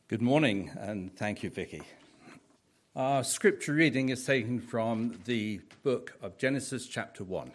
Good morning, and thank you, Vicky. Our scripture reading is taken from the book of Genesis chapter 1,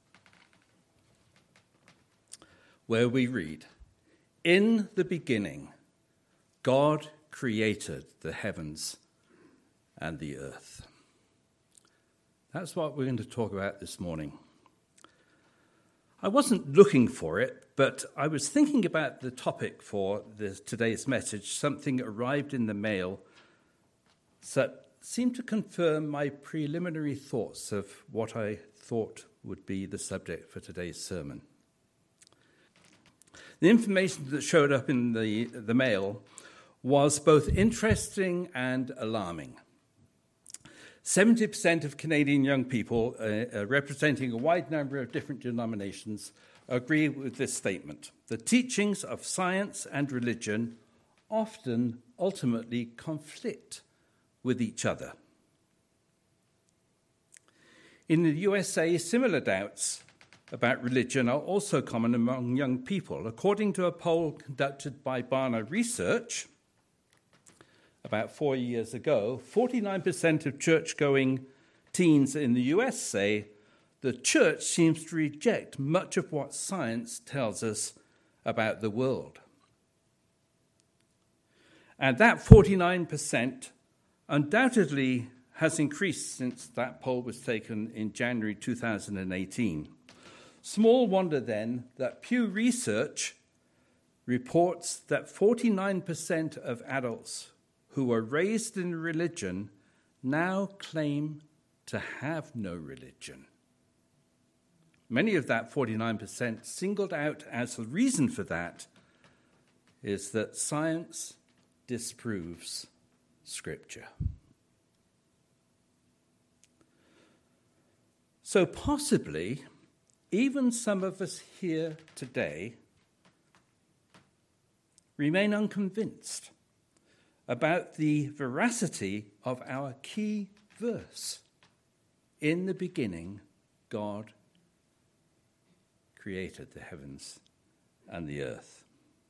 where we read, "In the beginning, God created the heavens and the earth." That's what we're going to talk about this morning. I wasn't looking for it, but I was thinking about the topic for today's message. Something arrived in the mail that seemed to confirm my preliminary thoughts of what I thought would be the subject for today's sermon. The information that showed up in the mail was both interesting and alarming. 70% of Canadian young people, representing a wide number of different denominations, agree with this statement. The teachings of science and religion often ultimately conflict with each other. In the USA, similar doubts about religion are also common among young people. According to a poll conducted by Barna Research about 4 years ago, 49% of church-going teens in the US say the church seems to reject much of what science tells us about the world. And that 49% undoubtedly has increased since that poll was taken in January 2018. Small wonder then that Pew Research reports that 49% of adults who were raised in religion now claim to have no religion. Many of that 49% singled out as the reason for that is that science disproves Scripture. So possibly, even some of us here today remain unconvinced about the veracity of our key verse. In the beginning, God created the heavens and the earth.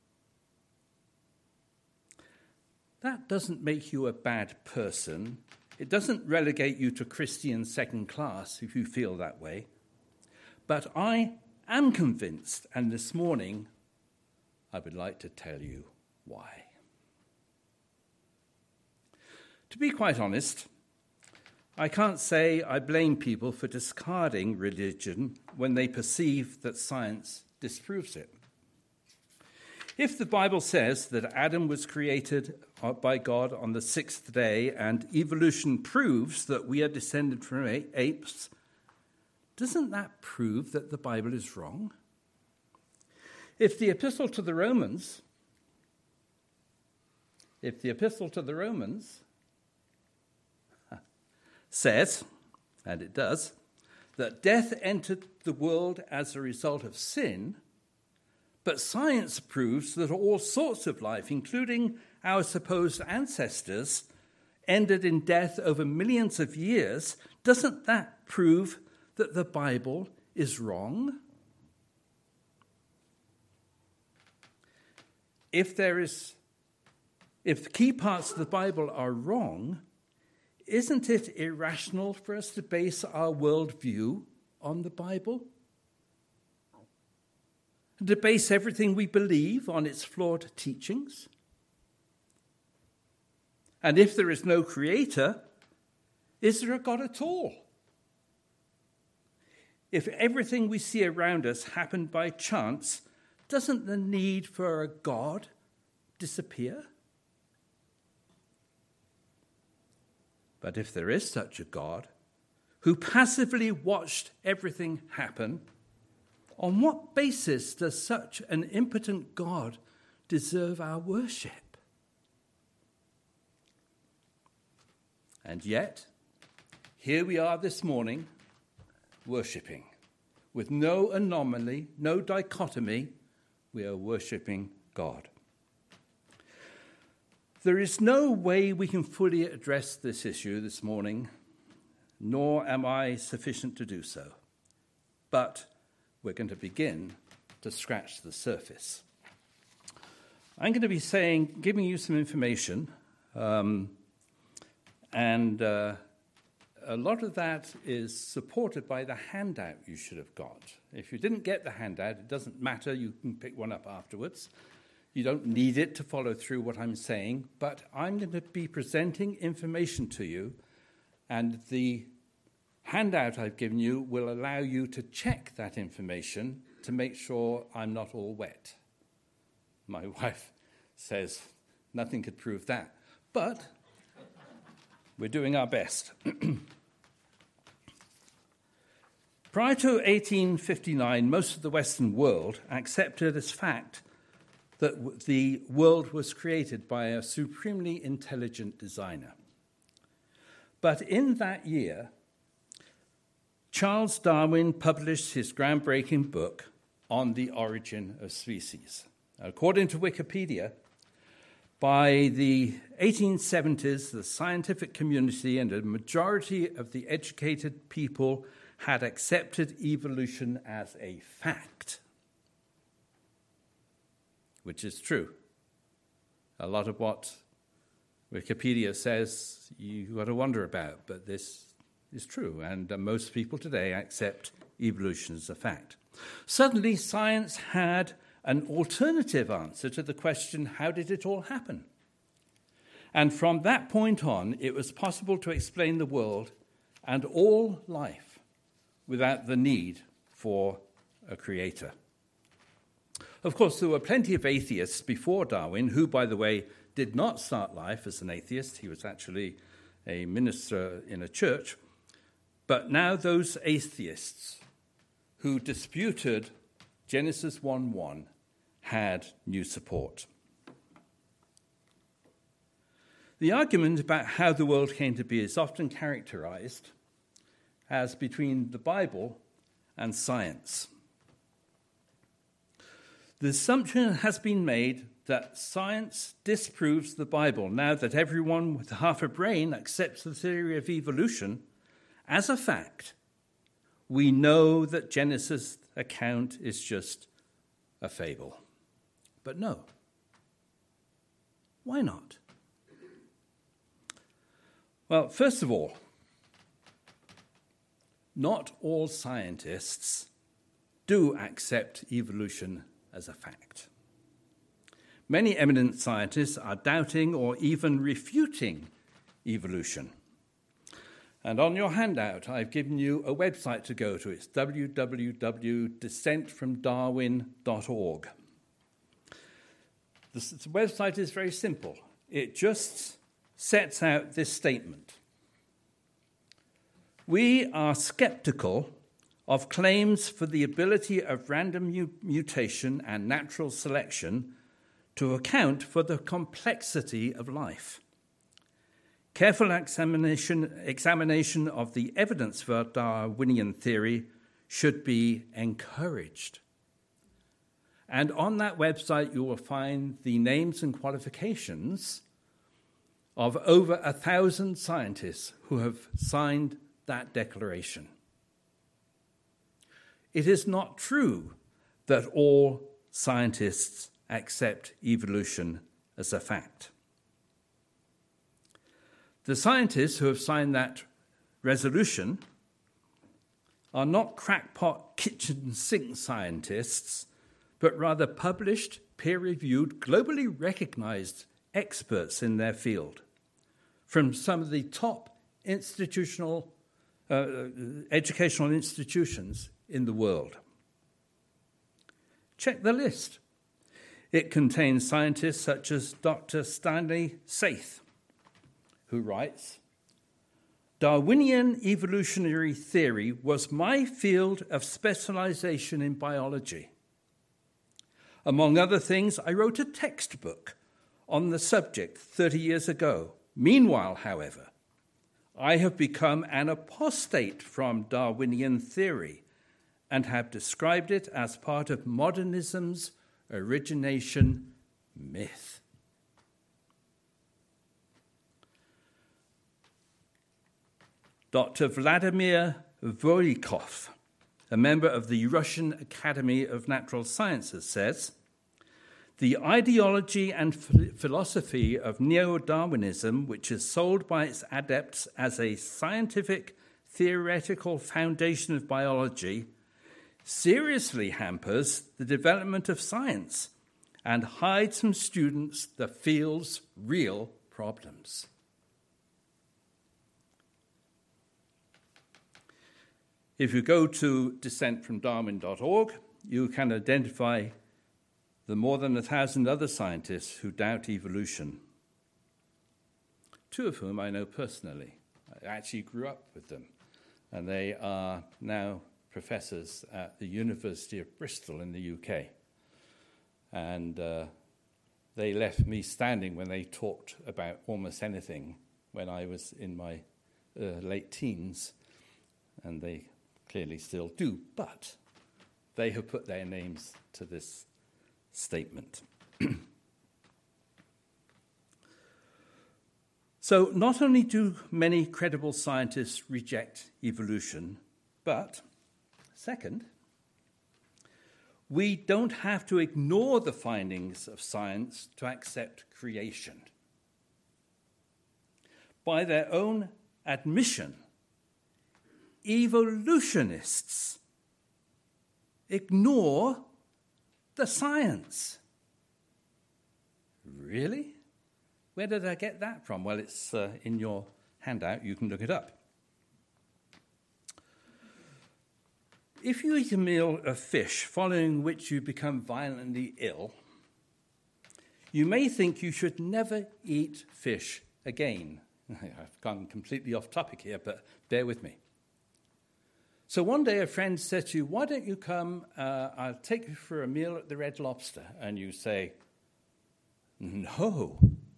That doesn't make you a bad person. It doesn't relegate you to Christian second class if you feel that way. But I am convinced, and this morning I would like to tell you why. To be quite honest, I can't say I blame people for discarding religion when they perceive that science disproves it. If the Bible says that Adam was created by God on the sixth day and evolution proves that we are descended from apes, doesn't that prove that the Bible is wrong? If the Epistle to the Romans says, and it does, that death entered the world as a result of sin, but science proves that all sorts of life, including our supposed ancestors, ended in death over millions of years, doesn't that prove that the Bible is wrong? If key parts of the Bible are wrong, isn't it irrational for us to base our worldview on the Bible? And to base everything we believe on its flawed teachings? And if there is no creator, is there a God at all? If everything we see around us happened by chance, doesn't the need for a God disappear? But if there is such a God who passively watched everything happen, on what basis does such an impotent God deserve our worship? And yet, here we are this morning, worshipping. With no anomaly, no dichotomy, we are worshipping God. There is no way we can fully address this issue this morning, nor am I sufficient to do so. But we're going to begin to scratch the surface. I'm going to be giving you some information, and a lot of that is supported by the handout you should have got. If you didn't get the handout, it doesn't matter. You can pick one up afterwards. You don't need it to follow through what I'm saying, but I'm going to be presenting information to you, and the handout I've given you will allow you to check that information to make sure I'm not all wet. My wife says nothing could prove that, but we're doing our best. Prior to 1859, most of the Western world accepted as fact that the world was created by a supremely intelligent designer. But in that year, Charles Darwin published his groundbreaking book on the origin of species. According to Wikipedia, by the 1870s, the scientific community and a majority of the educated people had accepted evolution as a fact, which is true. A lot of what Wikipedia says you've got to wonder about, but this is true, and most people today accept evolution as a fact. Suddenly, science had an alternative answer to the question, how did it all happen? And from that point on, it was possible to explain the world and all life without the need for a creator. Of course, there were plenty of atheists before Darwin, who, by the way, did not start life as an atheist. He was actually a minister in a church. But now those atheists who disputed Genesis 1:1 had new support. The argument about how the world came to be is often characterized as between the Bible and science. The assumption has been made that science disproves the Bible now that everyone with half a brain accepts the theory of evolution as a fact. We know that Genesis' account is just a fable. But no. Why not? Well, first of all, not all scientists do accept evolution as a fact. Many eminent scientists are doubting or even refuting evolution. And on your handout, I've given you a website to go to. It's www.descentfromdarwin.org. The website is very simple. It just sets out this statement. We are skeptical of claims for the ability of random mutation and natural selection to account for the complexity of life. Careful examination of the evidence for Darwinian theory should be encouraged. And on that website, you will find the names and qualifications of over 1,000 scientists who have signed that declaration. It is not true that all scientists accept evolution as a fact. The scientists who have signed that resolution are not crackpot kitchen sink scientists, but rather published, peer-reviewed, globally recognized experts in their field from some of the top educational institutions in the world. Check the list. It contains scientists such as Dr. Stanley Saith, who writes, Darwinian evolutionary theory was my field of specialization in biology. Among other things, I wrote a textbook on the subject 30 years ago. Meanwhile, however, I have become an apostate from Darwinian theory and have described it as part of modernism's origination myth. Dr. Vladimir Volikov, a member of the Russian Academy of Natural Sciences, says, The ideology and philosophy of neo-Darwinism, which is sold by its adepts as a scientific theoretical foundation of biology, seriously hampers the development of science and hides from students the field's real problems. If you go to dissentfromdarwin.org, you can identify the more than 1,000 other scientists who doubt evolution, 2 of whom I know personally. I actually grew up with them, and they are now professors at the University of Bristol in the UK. And they left me standing when they talked about almost anything when I was in my late teens, and they clearly still do, but they have put their names to this statement. So not only do many credible scientists reject evolution, but second, we don't have to ignore the findings of science to accept creation. By their own admission, evolutionists ignore the science. Really? Where did I get that from? Well, it's in your handout. You can look it up. If you eat a meal of fish following which you become violently ill, you may think you should never eat fish again. I've gone completely off topic here, but bear with me. So one day a friend said to you, why don't you come, I'll take you for a meal at the Red Lobster. And you say, no.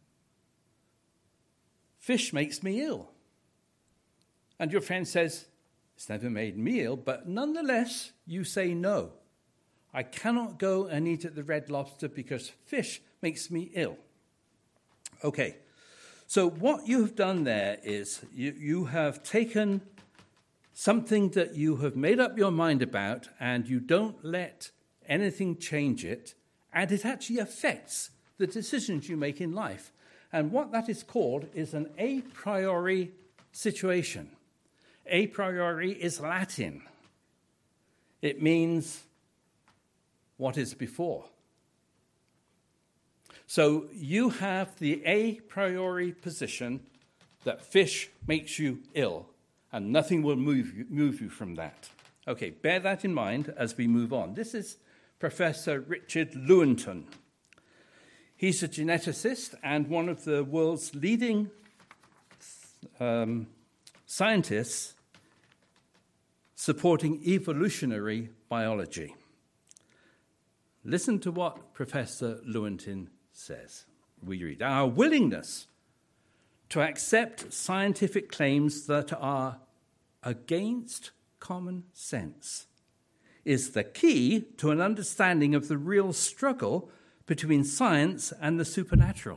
Fish makes me ill. And your friend says, it's never made me ill, but nonetheless, you say no. I cannot go and eat at the Red Lobster because fish makes me ill. Okay, so what you've done there is you have taken something that you have made up your mind about and you don't let anything change it, and it actually affects the decisions you make in life. And what that is called is an a priori situation. A priori is Latin. It means what is before. So you have the a priori position that fish makes you ill, and nothing will move you from that. Okay, bear that in mind as we move on. This is Professor Richard Lewontin. He's a geneticist and one of the world's leading scientists supporting evolutionary biology. Listen to what Professor Lewontin says. We read, our willingness to accept scientific claims that are against common sense is the key to an understanding of the real struggle between science and the supernatural.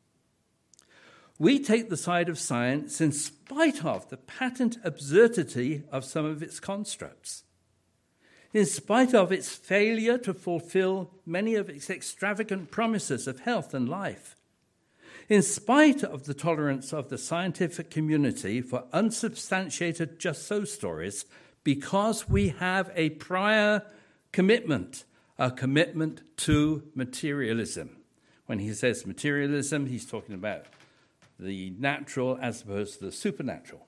We take the side of science in spite of the patent absurdity of some of its constructs, in spite of its failure to fulfill many of its extravagant promises of health and life, in spite of the tolerance of the scientific community for unsubstantiated just-so stories, because we have a prior commitment, a commitment to materialism. When he says materialism, he's talking about the natural as opposed to the supernatural.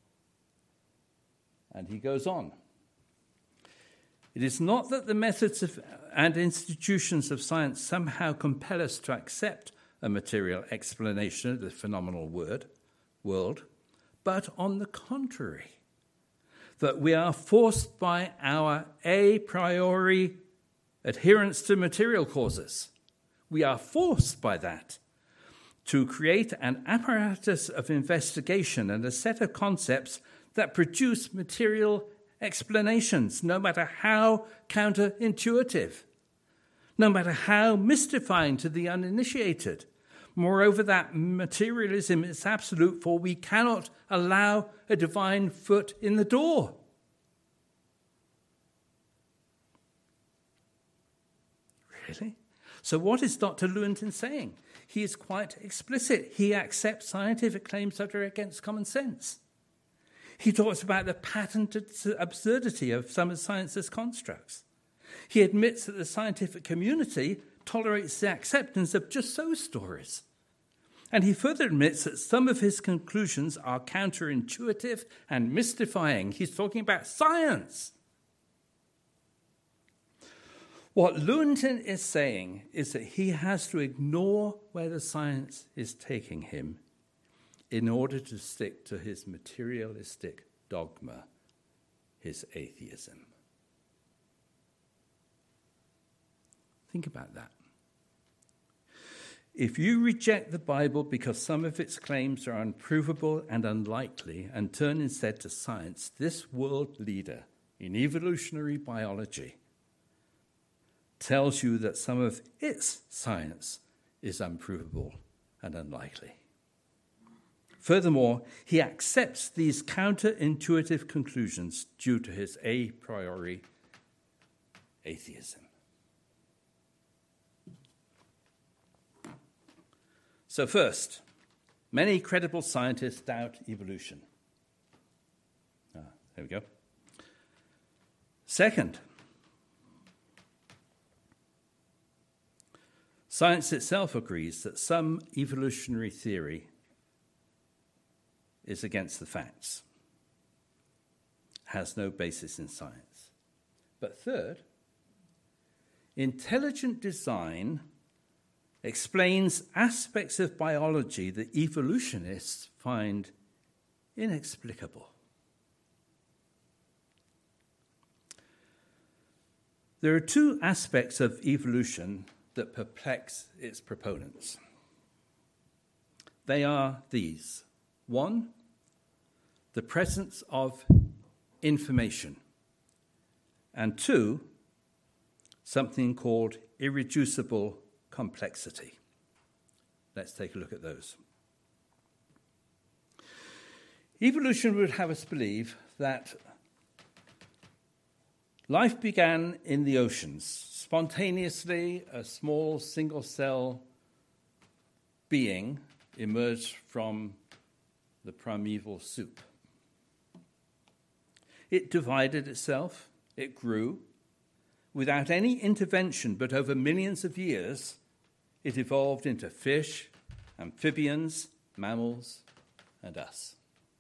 And he goes on. It is not that the methods and institutions of science somehow compel us to accept a material explanation of the phenomenal world, but on the contrary, that we are forced by our a priori adherence to material causes. We are forced by that to create an apparatus of investigation and a set of concepts that produce material explanations, no matter how counterintuitive, no matter how mystifying to the uninitiated. Moreover, that materialism is absolute, for we cannot allow a divine foot in the door. Really? So what is Dr. Lewontin saying? He is quite explicit. He accepts scientific claims that are against common sense. He talks about the patented absurdity of some of science's constructs. He admits that the scientific community tolerates the acceptance of just so stories. And he further admits that some of his conclusions are counterintuitive and mystifying. He's talking about science. What Lewontin is saying is that he has to ignore where the science is taking him in order to stick to his materialistic dogma, his atheism. Think about that. If you reject the Bible because some of its claims are unprovable and unlikely and turn instead to science, this world leader in evolutionary biology tells you that some of its science is unprovable and unlikely. Furthermore, he accepts these counterintuitive conclusions due to his a priori atheism. So first, many credible scientists doubt evolution. There we go. Second, science itself agrees that some evolutionary theory is against the facts, has no basis in science. But third, intelligent design explains aspects of biology that evolutionists find inexplicable. There are two aspects of evolution that perplex its proponents. They are these. One, the presence of information. And two, something called irreducible complexity. Let's take a look at those. Evolution would have us believe that life began in the oceans. Spontaneously, a small single-cell being emerged from the primeval soup. It divided itself, it grew, without any intervention, but over millions of years, it evolved into fish, amphibians, mammals, and us.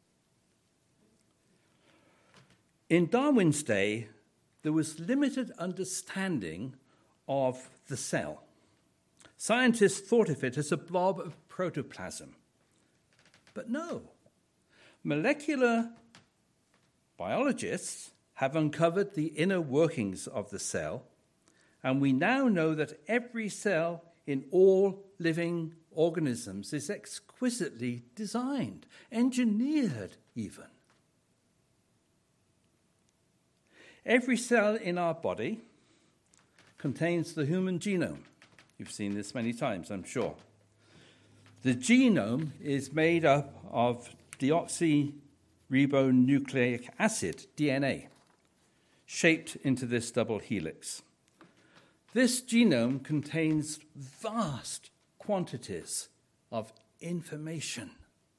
In Darwin's day, there was limited understanding of the cell. Scientists thought of it as a blob of protoplasm. But no, molecular biologists have uncovered the inner workings of the cell, and we now know that every cell in all living organisms is exquisitely designed, engineered even. Every cell in our body contains the human genome. You've seen this many times, I'm sure. The genome is made up of deoxyribonucleic acid, DNA, shaped into this double helix. This genome contains vast quantities of information.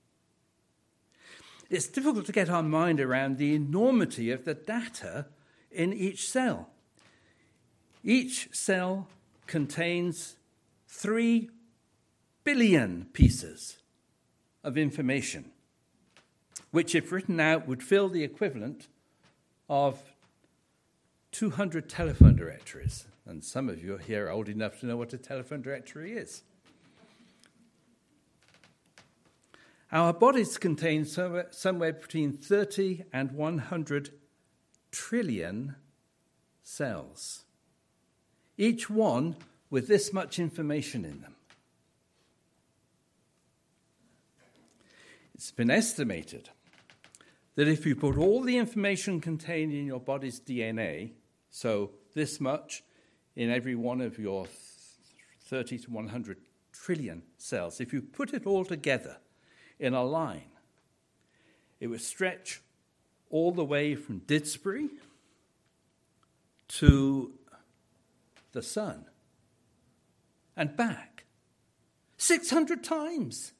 It's difficult to get our mind around the enormity of the data in each cell. Each cell contains 3 billion pieces of information, which, if written out, would fill the equivalent of 200 telephone directories. And some of you here are old enough to know what a telephone directory is. Our bodies contain somewhere between 30 and 100 trillion cells, each one with this much information in them. It's been estimated that if you put all the information contained in your body's DNA, so this much in every one of your 30 to 100 trillion cells, if you put it all together in a line, it would stretch all the way from Didsbury to the sun. and back. 600 times.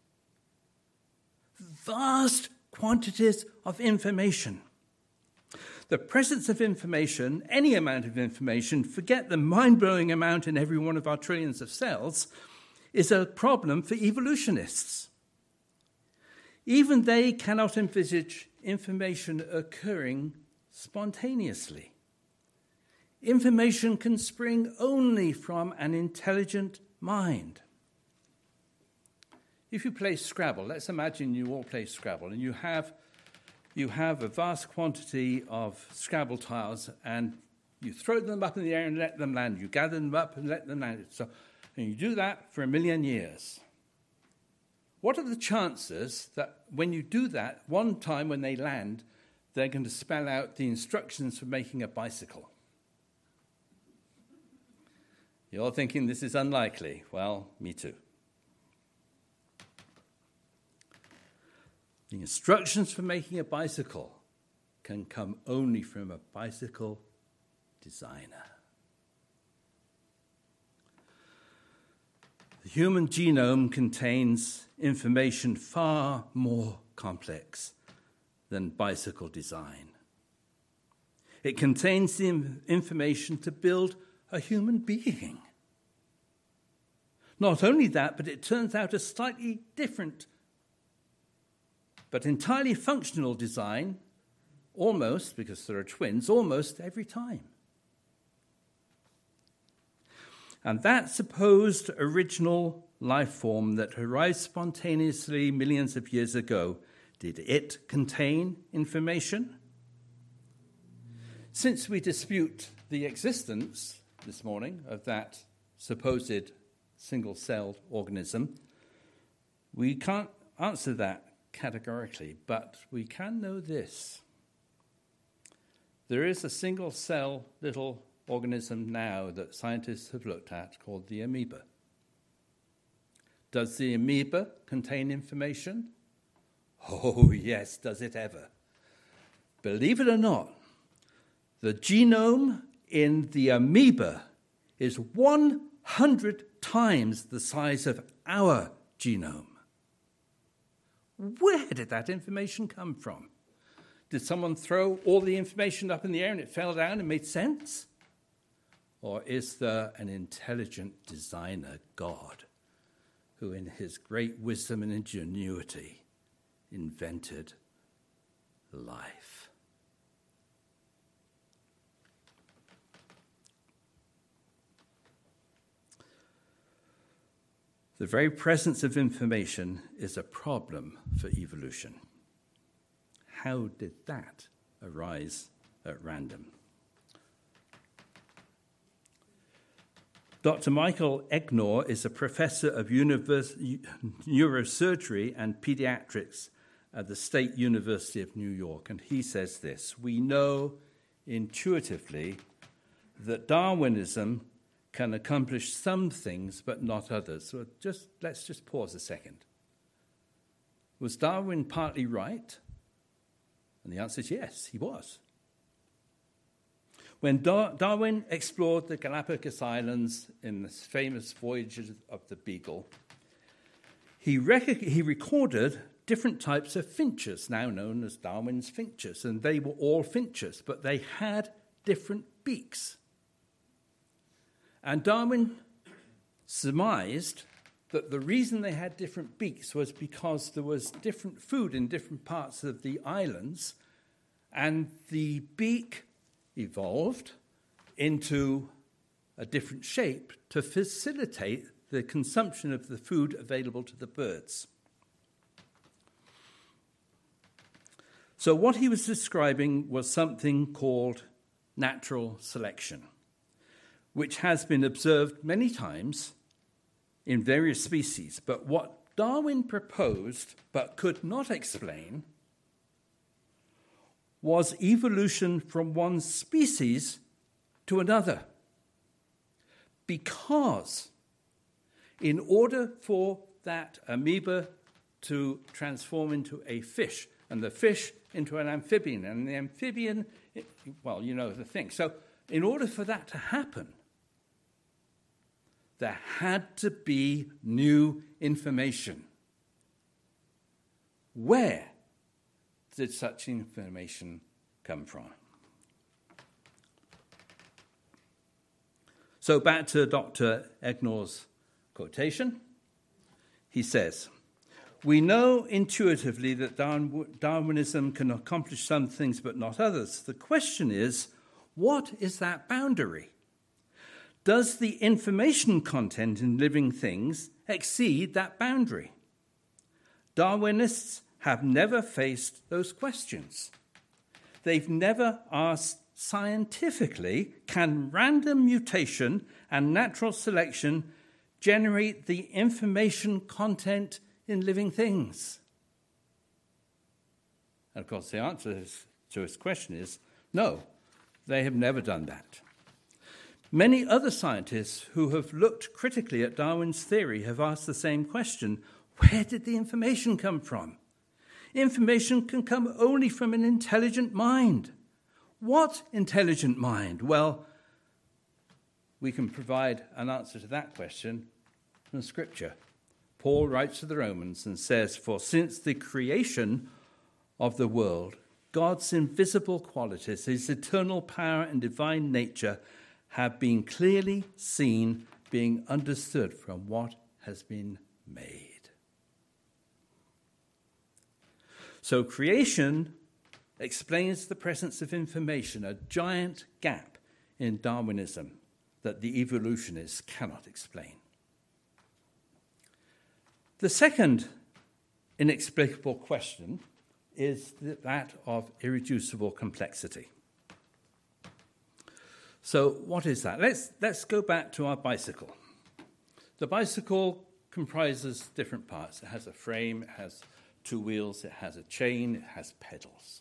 Vast quantities of information. The presence of information, any amount of information, forget the mind-blowing amount in every one of our trillions of cells, is a problem for evolutionists. Even they cannot envisage information occurring spontaneously. Information can spring only from an intelligent mind. If you play Scrabble, let's imagine you all play Scrabble, and you have a vast quantity of Scrabble tiles, and you throw them up in the air and let them land. You gather them up and let them land. And you do that for 1 million years. What are the chances that when you do that, one time when they land, they're going to spell out the instructions for making a bicycle? You're thinking this is unlikely. Well, me too. The instructions for making a bicycle can come only from a bicycle designer. The human genome contains information far more complex than bicycle design. It contains the information to build a human being. Not only that, but it turns out a slightly different but entirely functional design, almost, because there are twins, almost every time. And that supposed original life form that arrived spontaneously millions of years ago, did it contain information? Since we dispute the existence this morning of that supposed single-celled organism, we can't answer that categorically, but we can know this. There is a single-cell little organism now that scientists have looked at called the amoeba. Does the amoeba contain information? Oh, yes, does it ever. Believe it or not, the genome in the amoeba is 100 times the size of our genome. Where did that information come from? Did someone throw all the information up in the air and it fell down and made sense? Or is there an intelligent designer God who in his great wisdom and ingenuity invented life? The very presence of information is a problem for evolution. How did that arise at random? Dr. Michael Egnor is a professor of neurosurgery and pediatrics at the State University of New York, and he says this: we know intuitively that Darwinism can accomplish some things but not others. So let's just pause a second. Was Darwin partly right? And the answer is yes, he was. When Darwin explored the Galapagos Islands in the famous voyages of the Beagle, he recorded different types of finches, now known as Darwin's finches, and they were all finches, but they had different beaks. And Darwin surmised that the reason they had different beaks was because there was different food in different parts of the islands, and the beak evolved into a different shape to facilitate the consumption of the food available to the birds. So what he was describing was something called natural selection, which has been observed many times in various species. But what Darwin proposed but could not explain was evolution from one species to another. Because in order for that amoeba to transform into a fish, and the fish into an amphibian, and the amphibian, well, you know the thing. So in order for that to happen, there had to be new information. Where did such information come from? So back to Dr. Egnor's quotation. He says, "We know intuitively that Darwinism can accomplish some things but not others. The question is, what is that boundary? Does the information content in living things exceed that boundary? Darwinists have never faced those questions. They've never asked scientifically, can random mutation and natural selection generate the information content in living things?" And of course, the answer to his question is no, they have never done that. Many other scientists who have looked critically at Darwin's theory have asked the same question: where did the information come from? Information can come only from an intelligent mind. What intelligent mind? Well, we can provide an answer to that question from Scripture. Paul writes to the Romans and says, "For since the creation of the world, God's invisible qualities, his eternal power and divine nature have been clearly seen, being understood from what has been made." So creation explains the presence of information, a giant gap in Darwinism that the evolutionists cannot explain. The second inexplicable question is that of irreducible complexity. So what is that? Let's go back to our bicycle. The bicycle comprises different parts. It has a frame, it has two wheels, it has a chain, it has pedals.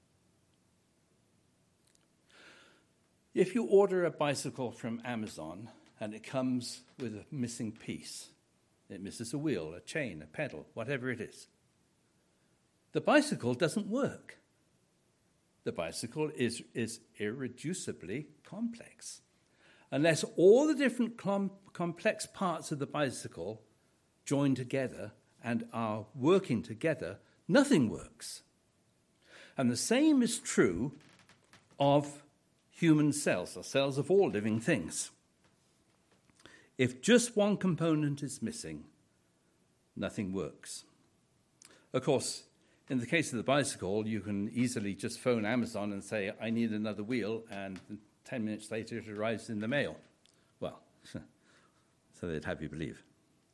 If you order a bicycle from Amazon and it comes with a missing piece, it misses a wheel, a chain, a pedal, whatever it is, the bicycle doesn't work. The bicycle is irreducibly complex. Unless all the different complex parts of the bicycle join together and are working together, nothing works. And the same is true of human cells, or cells of all living things. If just one component is missing, nothing works. Of course, in the case of the bicycle, you can easily just phone Amazon and say, "I need another wheel," and 10 minutes later it arrives in the mail. Well, so they'd have you believe.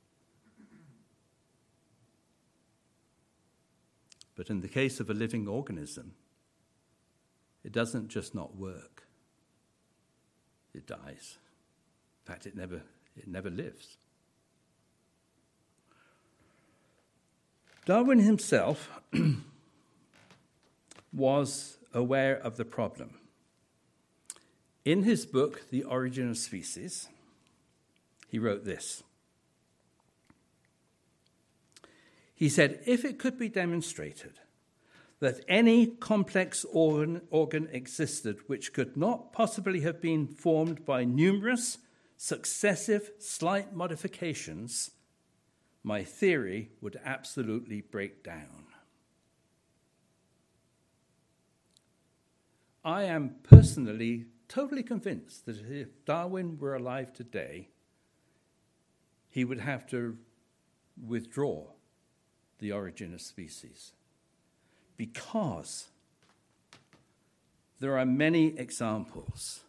But in the case of a living organism, it doesn't just not work. It dies. In fact, it never lives. Darwin himself was aware of the problem. In his book, The Origin of Species, he wrote this. He said, "If it could be demonstrated that any complex organ existed which could not possibly have been formed by numerous, successive, slight modifications, my theory would absolutely break down." I am personally totally convinced that if Darwin were alive today, he would have to withdraw The Origin of Species, because there are many examples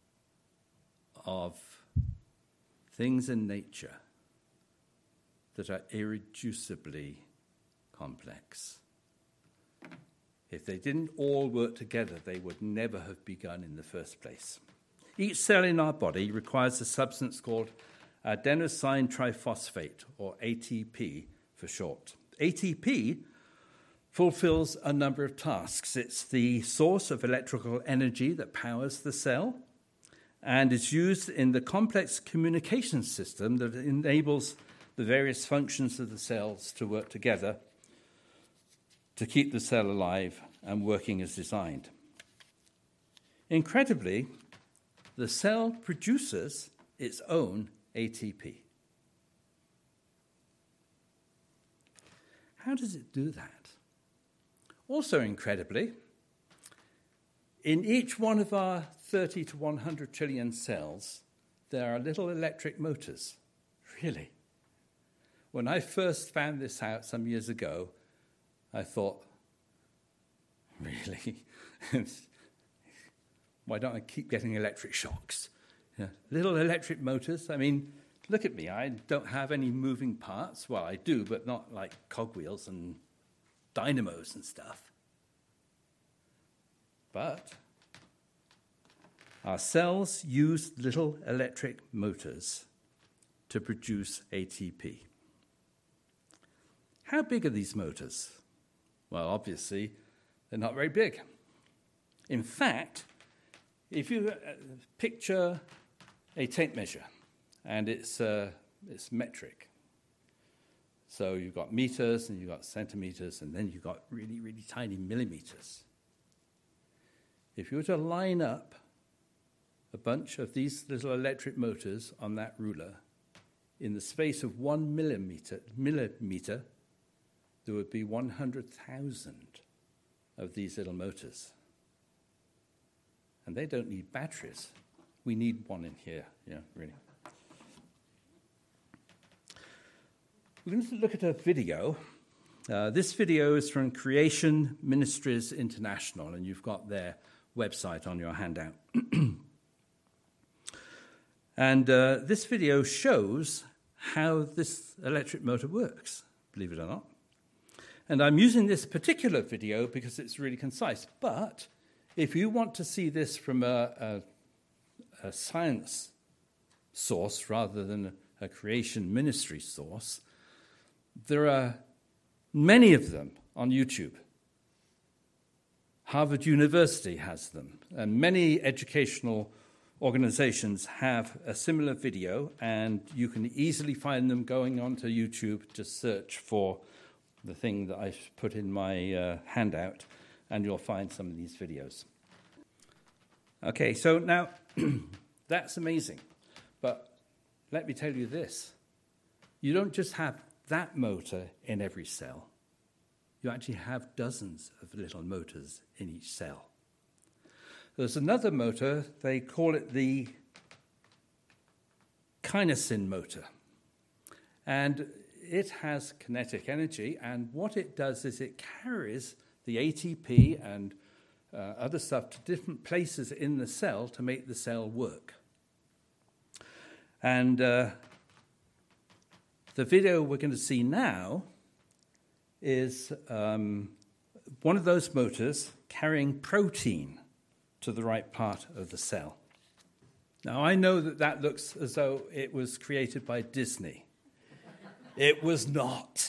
of things in nature that are irreducibly complex. If they didn't all work together, they would never have begun in the first place. Each cell in our body requires a substance called adenosine triphosphate, or ATP for short. ATP fulfills a number of tasks. It's the source of electrical energy that powers the cell, and is used in the complex communication system that enables the various functions of the cells to work together to keep the cell alive and working as designed. Incredibly, the cell produces its own ATP. How does it do that? Also incredibly, in each one of our 30 to 100 trillion cells, there are little electric motors. Really? When I first found this out some years ago, I thought, really? Why don't I keep getting electric shocks? Yeah. Little electric motors. I mean, look at me. I don't have any moving parts. Well, I do, but not like cogwheels and dynamos and stuff. But our cells use little electric motors to produce ATP. How big are these motors? Well, obviously, they're not very big. In fact, if you picture a tape measure, and it's metric. So you've got meters, and you've got centimeters, and then you've got really, really tiny millimeters. If you were to line up a bunch of these little electric motors on that ruler, in the space of 1 millimeter, there would be 100,000 of these little motors. And they don't need batteries. We need one in here, really. We're going to look at a video. This video is from Creation Ministries International, and you've got their website on your handout. And this video shows how this electric motor works, believe it or not. And I'm using this particular video because it's really concise. But if you want to see this from a science source rather than a creation ministry source, there are many of them on YouTube. Harvard University has them, and many educational organizations have a similar video, and you can easily find them going onto YouTube. Just search for the thing that I've put in my handout, and you'll find some of these videos. Okay, so now, that's amazing. But let me tell you this. You don't just have that motor in every cell. You actually have dozens of little motors in each cell. There's another motor, they call it the kinesin motor. And it has kinetic energy, and what it does is it carries the ATP and other stuff to different places in the cell to make the cell work. And the video we're going to see now is one of those motors carrying protein to the right part of the cell. Now, I know that looks as though it was created by Disney. It was not.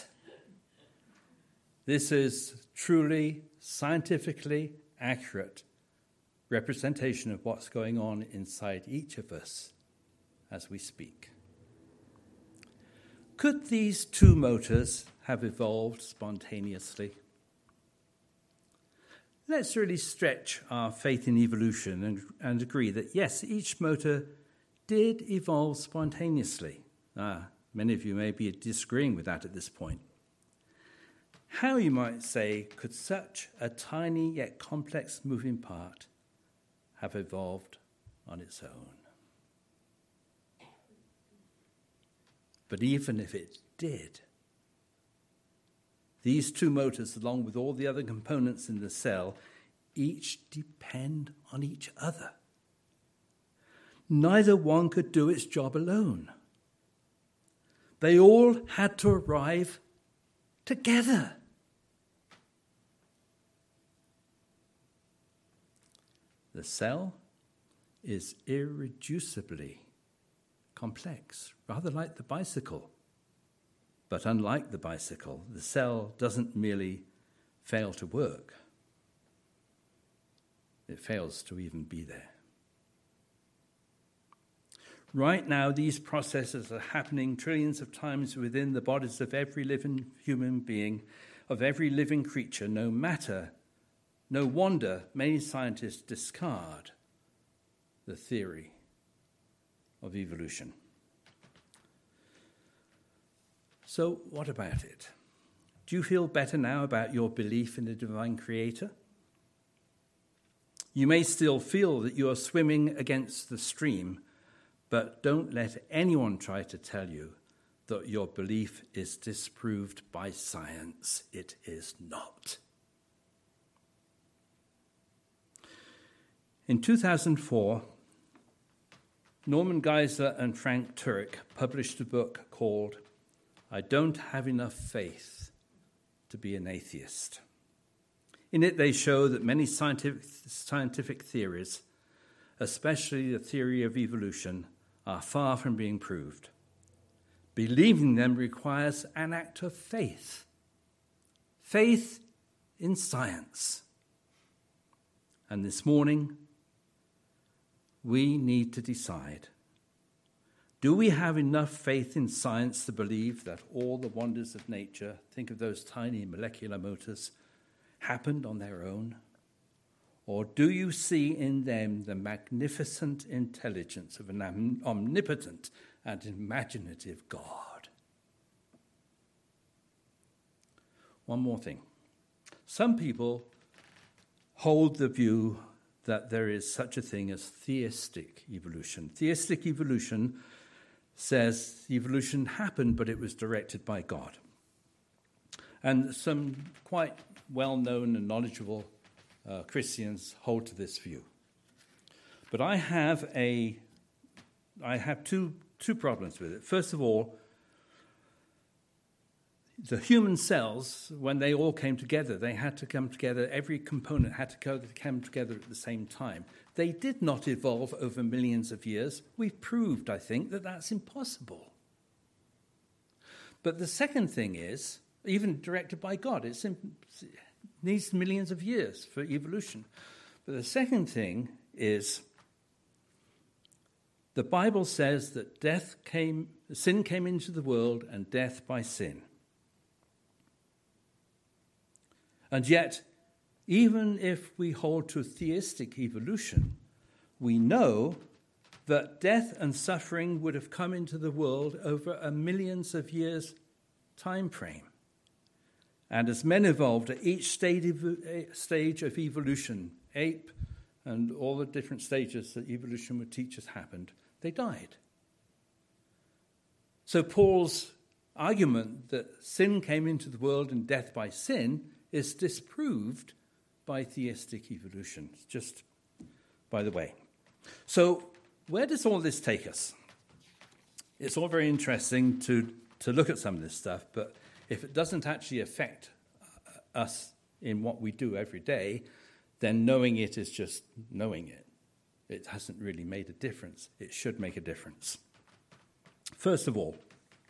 This is truly scientifically accurate representation of what's going on inside each of us as we speak. Could these two motors have evolved spontaneously? Let's really stretch our faith in evolution and agree that, yes, each motor did evolve spontaneously. Many of you may be disagreeing with that at this point. How, you might say, could such a tiny yet complex moving part have evolved on its own? But even if it did, these two motors, along with all the other components in the cell, each depend on each other. Neither one could do its job alone. They all had to arrive together. The cell is irreducibly complex, rather like the bicycle. But unlike the bicycle, the cell doesn't merely fail to work. It fails to even be there. Right now, these processes are happening trillions of times within the bodies of every living human being, of every living creature, no wonder many scientists discard the theory of evolution. So what about it? Do you feel better now about your belief in the divine creator? You may still feel that you are swimming against the stream, but don't let anyone try to tell you that your belief is disproved by science. It is not. In 2004, Norman Geisler and Frank Turek published a book called I Don't Have Enough Faith to Be an Atheist. In it, they show that many scientific theories, especially the theory of evolution, are far from being proved. Believing them requires an act of faith. Faith in science. And this morning, we need to decide, do we have enough faith in science to believe that all the wonders of nature, think of those tiny molecular motors, happened on their own? Or do you see in them the magnificent intelligence of an omnipotent and imaginative God? One more thing. Some people hold the view that there is such a thing as theistic evolution. Theistic evolution says evolution happened, but it was directed by God. And some quite well-known and knowledgeable Christians hold to this view. But I have two problems with it. First of all, the human cells, when they all came together, they had to come together, every component had to come together at the same time. They did not evolve over millions of years. We've proved, I think, that that's impossible. But the second thing is, even directed by God, it needs millions of years for evolution. But the second thing is, the Bible says that sin came into the world and death by sin. And yet, even if we hold to theistic evolution, we know that death and suffering would have come into the world over a millions of years time frame. And as men evolved at each stage of evolution, ape and all the different stages that evolution would teach us happened, they died. So Paul's argument that sin came into the world and death by sin is disproved by theistic evolution, just by the way. So where does all this take us? It's all very interesting to look at some of this stuff, but if it doesn't actually affect us in what we do every day, then knowing it is just knowing it. It hasn't really made a difference. It should make a difference. First of all,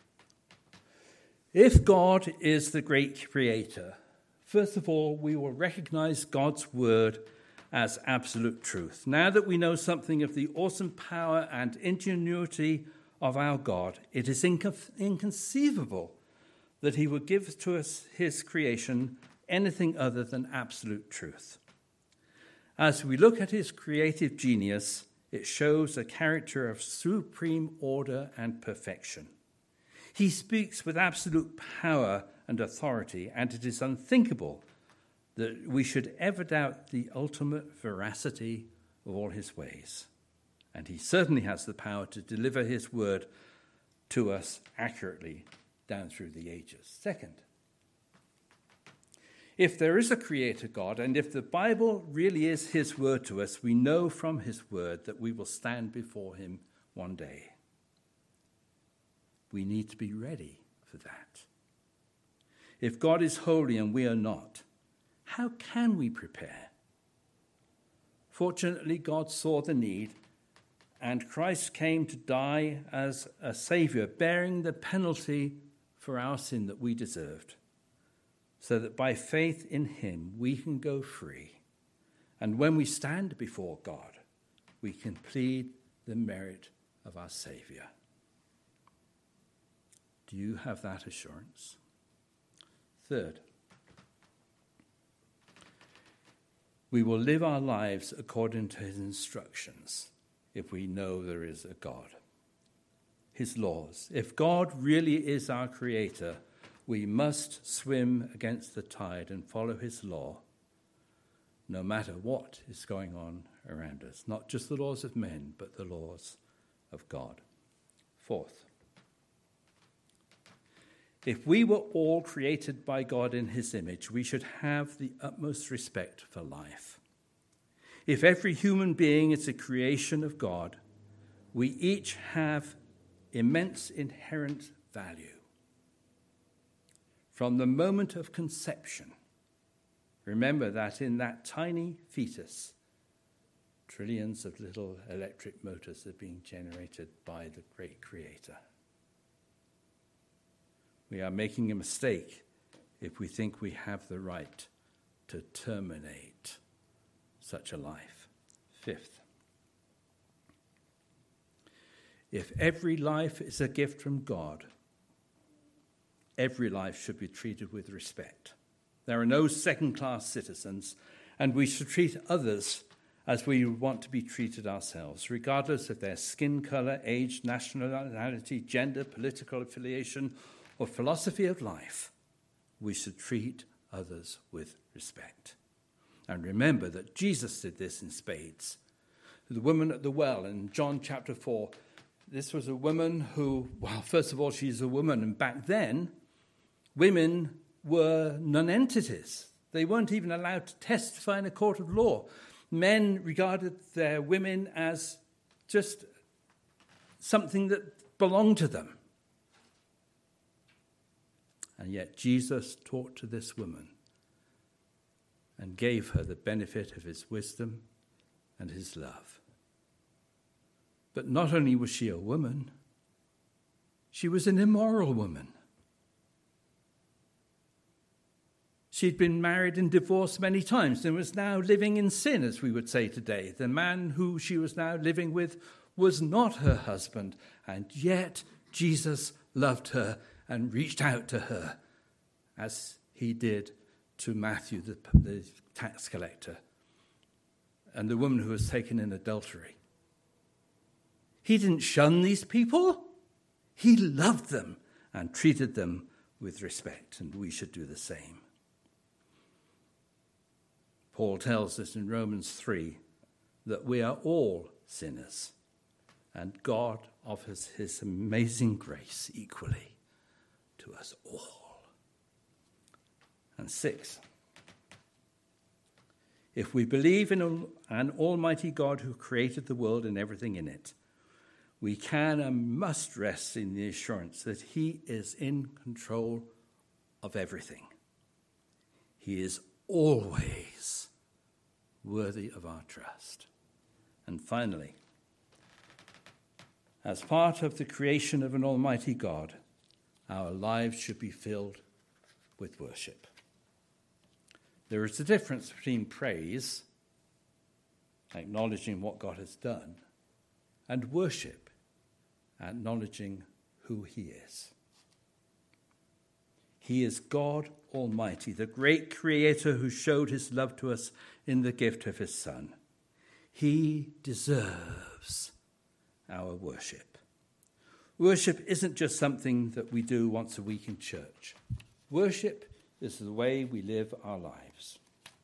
if God is the great creator, first of all, we will recognize God's word as absolute truth. Now that we know something of the awesome power and ingenuity of our God, it is inconceivable that he would give to us his creation anything other than absolute truth. As we look at his creative genius, it shows a character of supreme order and perfection. He speaks with absolute power and authority, and it is unthinkable that we should ever doubt the ultimate veracity of all his ways. And he certainly has the power to deliver his word to us accurately down through the ages. Second, if there is a creator God, and if the Bible really is his word to us, we know from his word that we will stand before him one day. We need to be ready for that. If God is holy and we are not, how can we prepare? Fortunately, God saw the need, and Christ came to die as a Savior, bearing the penalty for our sin that we deserved, so that by faith in him we can go free. And when we stand before God, we can plead the merit of our Savior. Do you have that assurance? Third, we will live our lives according to his instructions if we know there is a God. his laws. If God really is our creator, we must swim against the tide and follow his law, no matter what is going on around us. Not just the laws of men, but the laws of God. Fourth, if we were all created by God in his image, we should have the utmost respect for life. If every human being is a creation of God, we each have immense inherent value. From the moment of conception, remember that in that tiny fetus, trillions of little electric motors are being generated by the great creator. We are making a mistake if we think we have the right to terminate such a life. Fifth, if every life is a gift from God, every life should be treated with respect. There are no second-class citizens, and we should treat others as we want to be treated ourselves, regardless of their skin color, age, nationality, gender, political affiliation, or philosophy of life. We should treat others with respect. And remember that Jesus did this in spades. The woman at the well in John chapter 4, this was a woman who, well, first of all, she's a woman, and back then, women were non-entities. They weren't even allowed to testify in a court of law. Men regarded their women as just something that belonged to them. And yet Jesus talked to this woman and gave her the benefit of his wisdom and his love. But not only was she a woman, she was an immoral woman. She'd been married and divorced many times and was now living in sin, as we would say today. The man who she was now living with was not her husband, and yet Jesus loved her and reached out to her, as he did to Matthew, the tax collector, and the woman who was taken in adultery. He didn't shun these people. He loved them and treated them with respect, and we should do the same. Paul tells us in Romans 3 that we are all sinners, and God offers his amazing grace equally to us all. And 6, if we believe in an almighty God who created the world and everything in it, we can and must rest in the assurance that he is in control of everything. He is always worthy of our trust. And finally, as part of the creation of an almighty God, our lives should be filled with worship. There is a difference between praise, acknowledging what God has done, and worship, acknowledging who he is. He is God Almighty, the great creator who showed his love to us in the gift of his Son. He deserves our worship. Worship isn't just something that we do once a week in church. Worship is the way we live our lives.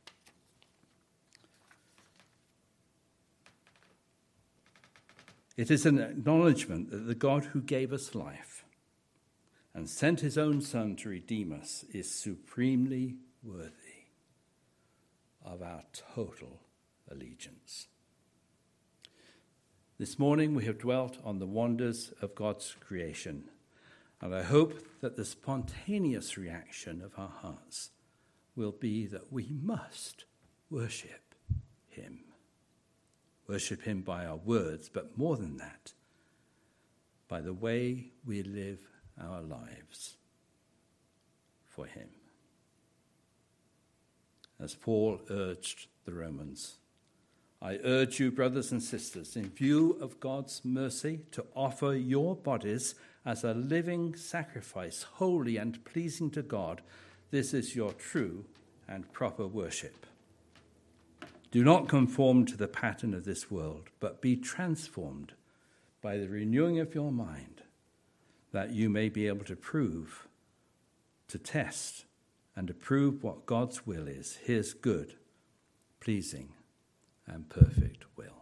It is an acknowledgement that the God who gave us life and sent his own Son to redeem us is supremely worthy of our total allegiance. This morning we have dwelt on the wonders of God's creation, and I hope that the spontaneous reaction of our hearts will be that we must worship him. Worship him by our words, but more than that, by the way we live our lives for him. As Paul urged the Romans, I urge you, brothers and sisters, in view of God's mercy, to offer your bodies as a living sacrifice, holy and pleasing to God. This is your true and proper worship. Do not conform to the pattern of this world, but be transformed by the renewing of your mind, that you may be able to prove, to test, and to prove what God's will is, his good, pleasing, and perfect will.